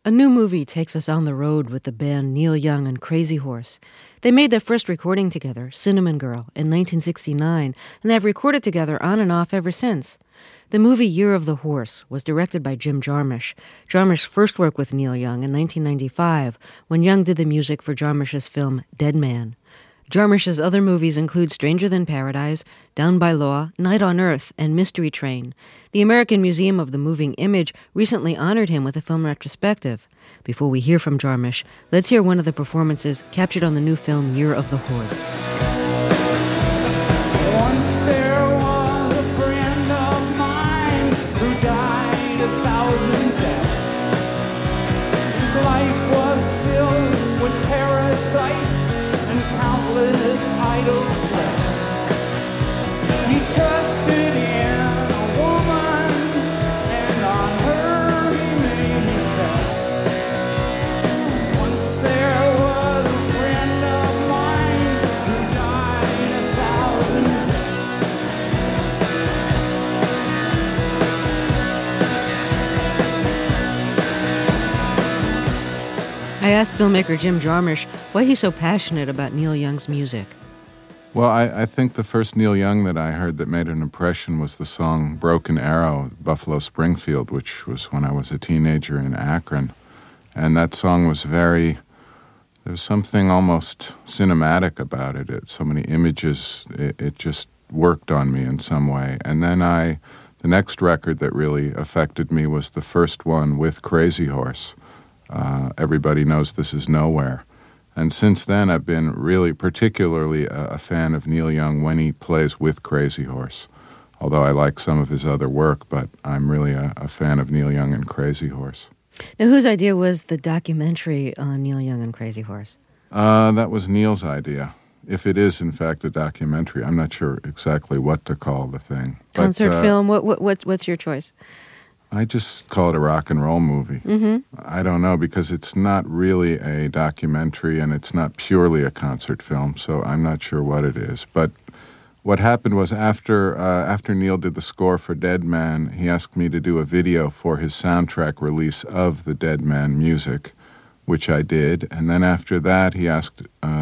A new movie takes us on the road with the band Neil Young and Crazy Horse. They made their first recording together, Cinnamon Girl, in 1969, and have recorded together on and off ever since. The movie Year of the Horse was directed by Jim Jarmusch. Jarmusch first worked with Neil Young in 1995, when Young did the music for Jarmusch's film Dead Man. Jarmusch's other movies include Stranger Than Paradise, Down by Law, Night on Earth, and Mystery Train. The American Museum of the Moving Image recently honored him with a film retrospective. Before we hear from Jarmusch, let's hear one of the performances captured on the new film Year of the Horse. Once there was a friend of mine who died 1,000 deaths. His life was filled with parasites and countless idle threats. He trusted in a woman, and on her he made his bet. Once there was a friend of mine who died 1,000 deaths. I asked filmmaker Jim Jarmusch why he's so passionate about Neil Young's music. Well, I think the first Neil Young that I heard that made an impression was the song Broken Arrow, Buffalo Springfield, which was when I was a teenager in Akron. And that song was there was something almost cinematic about it. So many images, it just worked on me in some way. And then the next record that really affected me was the first one with Crazy Horse. Everybody Knows This Is Nowhere. And since then, I've been really particularly a fan of Neil Young when he plays with Crazy Horse. Although I like some of his other work, but I'm really a fan of Neil Young and Crazy Horse. Now, whose idea was the documentary on Neil Young and Crazy Horse? That was Neil's idea. If it is, in fact, a documentary, I'm not sure exactly what to call the thing. Concert film? What's your choice? I just call it a rock and roll movie. Mm-hmm. I don't know, because it's not really a documentary and it's not purely a concert film, so I'm not sure what it is. But what happened was after Neil did the score for Dead Man, he asked me to do a video for his soundtrack release of the Dead Man music, which I did. And then after that, he asked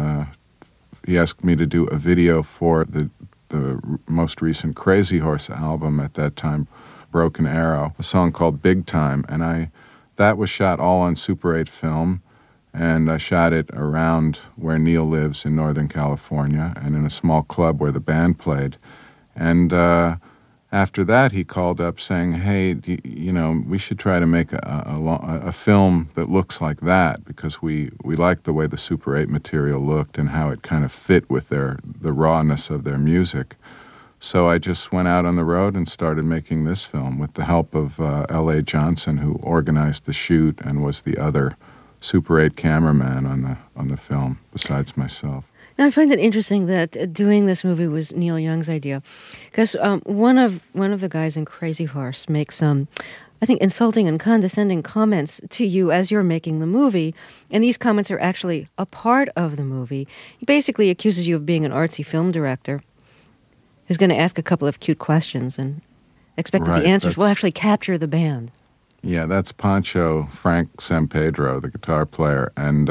me to do a video for the most recent Crazy Horse album at that time, Broken Arrow, a song called Big Time, and that was shot all on Super 8 film, and I shot it around where Neil lives in Northern California and in a small club where the band played. And after that, he called up saying, hey, we should try to make a film that looks like that, because we liked the way the Super 8 material looked and how it kind of fit with the rawness of their music. So I just went out on the road and started making this film with the help of L.A. Johnson, who organized the shoot and was the other Super 8 cameraman on the film, besides myself. Now, I find it interesting that doing this movie was Neil Young's idea, because one of the guys in Crazy Horse makes some, I think, insulting and condescending comments to you as you're making the movie, and these comments are actually a part of the movie. He basically accuses you of being an artsy film director who's going to ask a couple of cute questions and expect that the answers will actually capture the band. Yeah, that's Pancho Frank Sampedro, the guitar player. And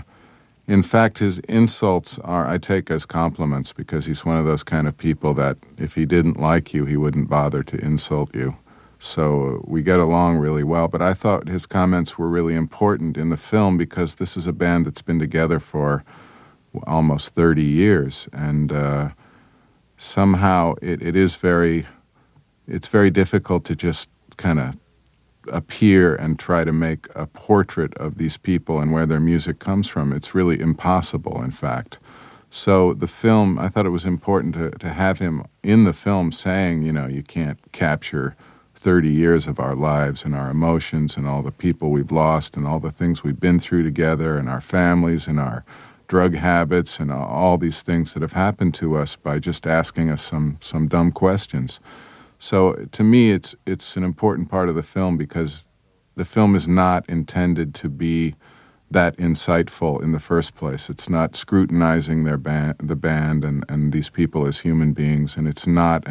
in fact, his insults I take as compliments, because he's one of those kind of people that if he didn't like you, he wouldn't bother to insult you. So we get along really well. But I thought his comments were really important in the film, because this is a band that's been together for almost 30 years. And somehow it's very difficult to just kind of appear and try to make a portrait of these people and where their music comes from. It's really impossible, in fact. So the film, I thought it was important to have him in the film saying, you can't capture 30 years of our lives and our emotions and all the people we've lost and all the things we've been through together and our families and our drug habits and all these things that have happened to us by just asking us some dumb questions. So to me, it's an important part of the film, because the film is not intended to be that insightful in the first place. It's not scrutinizing the band and these people as human beings, and it's not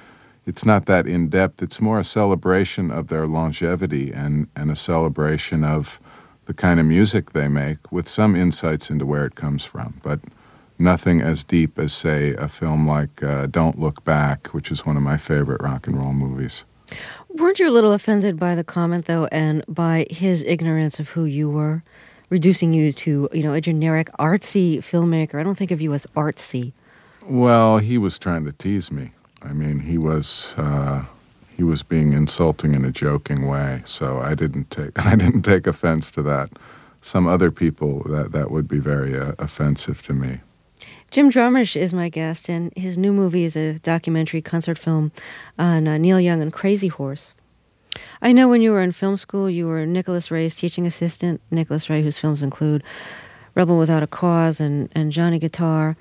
that in-depth. It's more a celebration of their longevity and a celebration of the kind of music they make, with some insights into where it comes from, but nothing as deep as, say, a film like Don't Look Back, which is one of my favorite rock and roll movies. Weren't you a little offended by the comment, though, and by his ignorance of who you were, reducing you to, a generic artsy filmmaker? I don't think of you as artsy. Well, he was trying to tease me. I mean, he was being insulting in a joking way, so I didn't take offense to that. Some other people, that would be very offensive to me. Jim Jarmusch is my guest, and his new movie is a documentary concert film on Neil Young and Crazy Horse. I know when you were in film school, you were Nicholas Ray's teaching assistant, Nicholas Ray, whose films include Rebel Without a Cause and Johnny Guitar.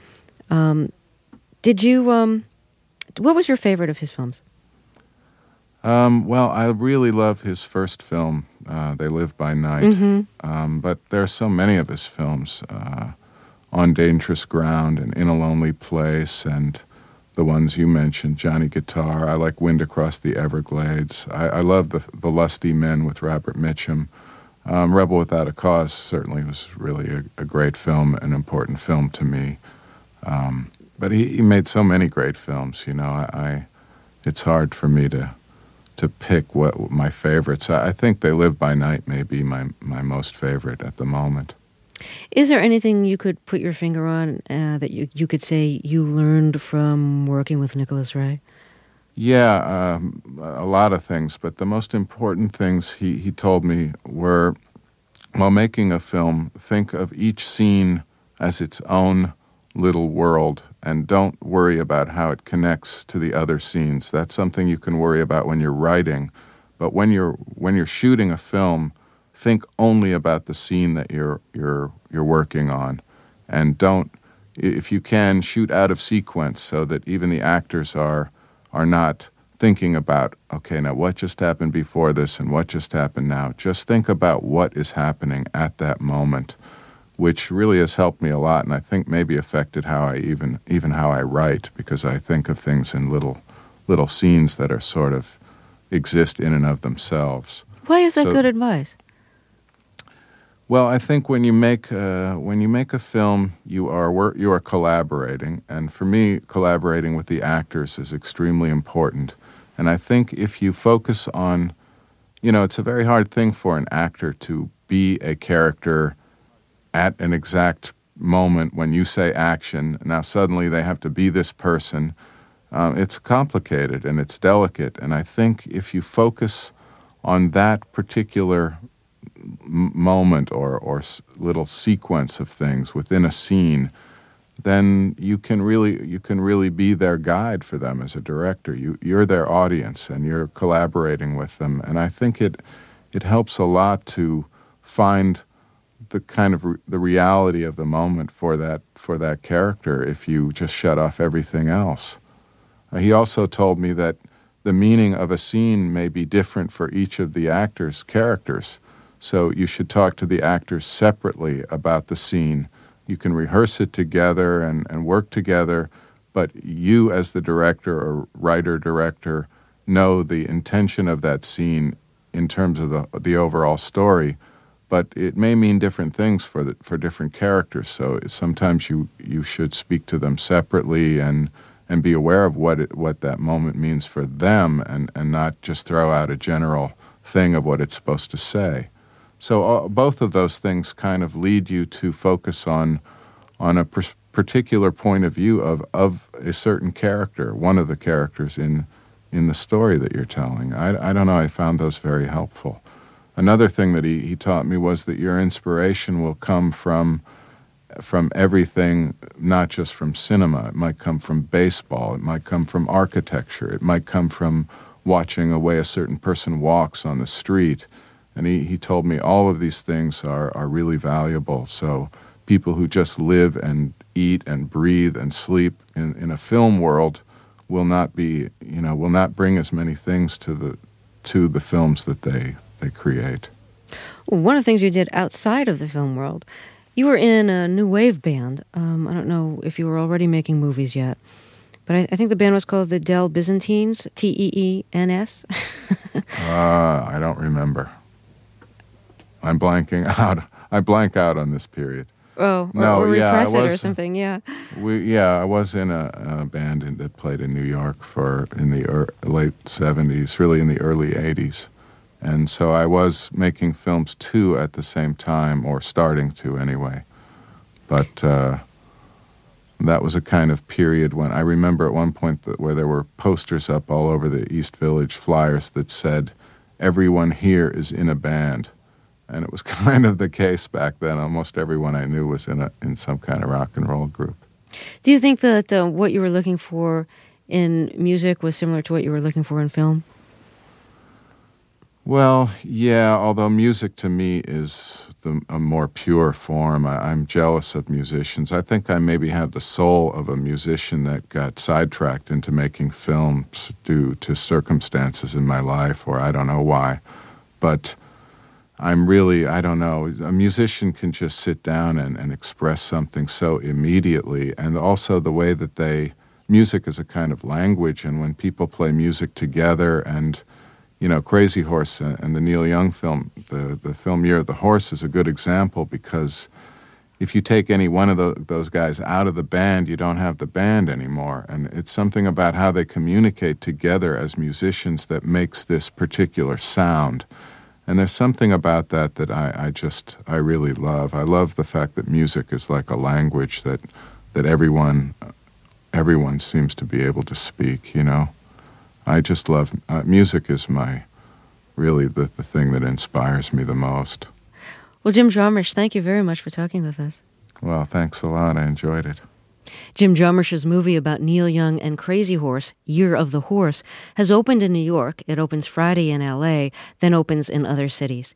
What was your favorite of his films? Well, I really love his first film, They Live by Night, but there are so many of his films, On Dangerous Ground and In a Lonely Place, and the ones you mentioned, Johnny Guitar. I like Wind Across the Everglades. I love the Lusty Men with Robert Mitchum. Rebel Without a Cause certainly was really a great film, an important film to me. But he made so many great films, it's hard for me to pick what my favorites. I think They Live by Night may be my most favorite at the moment. Is there anything you could put your finger on that you could say you learned from working with Nicholas Ray? Yeah, a lot of things, but the most important things he told me were, while making a film, think of each scene as its own little world, and don't worry about how it connects to the other scenes. That's something you can worry about when you're writing, but when you're shooting a film, think only about the scene that you're working on, and don't, if you can, shoot out of sequence so that even the actors are not thinking about, okay, now what just happened before this and what just happened now. Just think about what is happening at that moment, which really has helped me a lot, and I think maybe affected how I even how I write, because I think of things in little scenes that are sort of exist in and of themselves. Why is that good advice? Well, I think when you make a film, you are collaborating, and for me, collaborating with the actors is extremely important. And I think if you focus on, it's a very hard thing for an actor to be a character at an exact moment when you say action. Now suddenly they have to be this person. It's complicated and it's delicate, and I think if you focus on that particular moment or little sequence of things within a scene, then you can really be their guide for them as a director. You're their audience and you're collaborating with them, and I think it helps a lot to find the kind of the reality of the moment for that character if you just shut off everything else. He also told me that the meaning of a scene may be different for each of the actors' characters. So you should talk to the actors separately about the scene. You can rehearse it together and work together, but you as the director or writer-director know the intention of that scene in terms of the overall story, but it may mean different things for different characters. So sometimes you should speak to them separately and be aware of what that moment means for them, and not just throw out a general thing of what it's supposed to say. So both of those things kind of lead you to focus on a particular point of view of a certain character, one of the characters in the story that you're telling. I don't know, I found those very helpful. Another thing that he taught me was that your inspiration will come from everything, not just from cinema. It might come from baseball. It might come from architecture. It might come from watching a way a certain person walks on the street. And he told me all of these things are really valuable. So people who just live and eat and breathe and sleep in a film world will not bring as many things to the films that they create. Well, one of the things you did outside of the film world, you were in a new wave band. I don't know if you were already making movies yet, but I think the band was called the Del Byzantines, Teens. I don't remember. I'm blanking out. I blank out on this period. Oh, No, or yeah, I repress it or was- something, yeah. I was in a band that played in New York in the late 70s, really in the early 80s. And so I was making films too at the same time, or starting to anyway. But that was a kind of period when I remember at one point where there were posters up all over the East Village, flyers that said, "Everyone here is in a band." And it was kind of the case back then. Almost everyone I knew was in some kind of rock and roll group. Do you think that what you were looking for in music was similar to what you were looking for in film? Well, yeah, although music to me is a more pure form. I'm jealous of musicians. I think I maybe have the soul of a musician that got sidetracked into making films due to circumstances in my life, or I don't know why. But I'm really, I don't know, a musician can just sit down and express something so immediately, and also the way that music is a kind of language, and when people play music together, and Crazy Horse and the Neil Young film, the film Year of the Horse is a good example, because if you take any one of those guys out of the band, you don't have the band anymore. And it's something about how they communicate together as musicians that makes this particular sound. And there's something about that I really love. I love the fact that music is like a language that everyone seems to be able to speak, I just love music is really the thing that inspires me the most. Well, Jim Jarmusch, thank you very much for talking with us. Well, thanks a lot. I enjoyed it. Jim Jarmusch's movie about Neil Young and Crazy Horse, Year of the Horse, has opened in New York. It opens Friday in L.A., then opens in other cities.